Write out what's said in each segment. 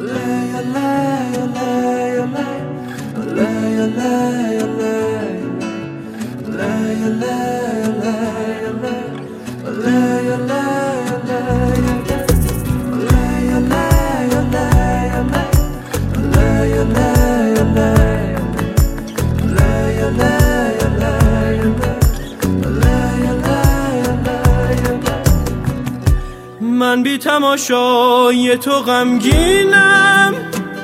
من بی تماشای تو غمگینم،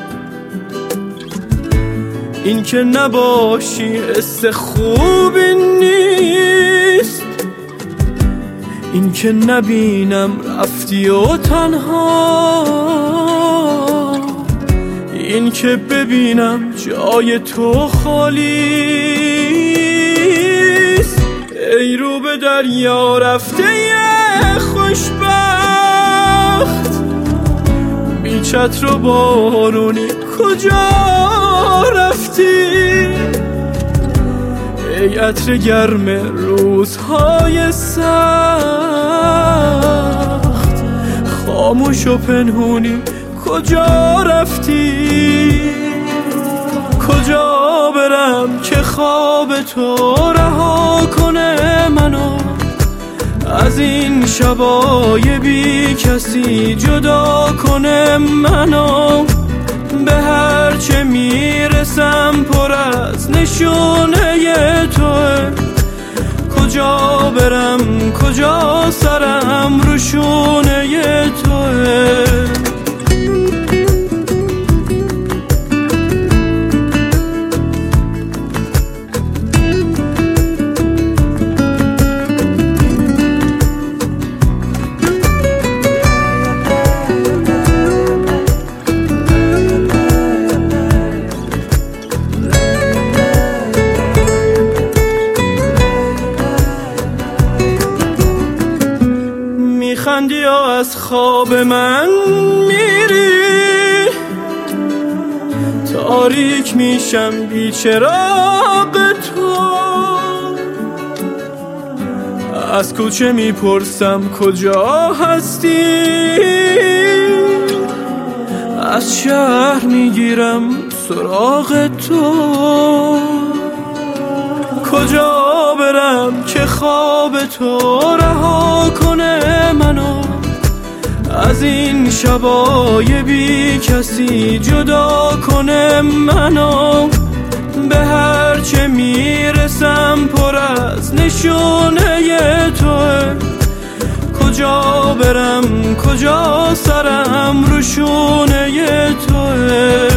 این که نباشی حس خوبی نیست، این که نبینم رفتی و تنها، این که ببینم جای تو خالیست. ای رو به دریا رفته خوشبخت، بی چتر و بارونی کجا رفتی؟ ای عطر گرم روزهای سخت، خاموش و پنهونی کجا رفتی؟ کجا برم که خواب تو رها کنه منو از این شبای بی کسی، جدا کنه منو؟ به هر چه میرسم پر از نشونه توه، کجا برم کجا سرم رو شونه توه؟ میخندی یا از خواب من میری؟ تاریک میشم بی چراغ تو، از کوچه میپرسم کجا هستی؟ از شهر میگیرم سراغ تو، کجا برم که خواب تو رها کنه منو از این شبای بی کسی، جدا کنه منو؟ به هر چه میرسم پر از نشونه توه، کجا برم کجا سرم رو شونه توه؟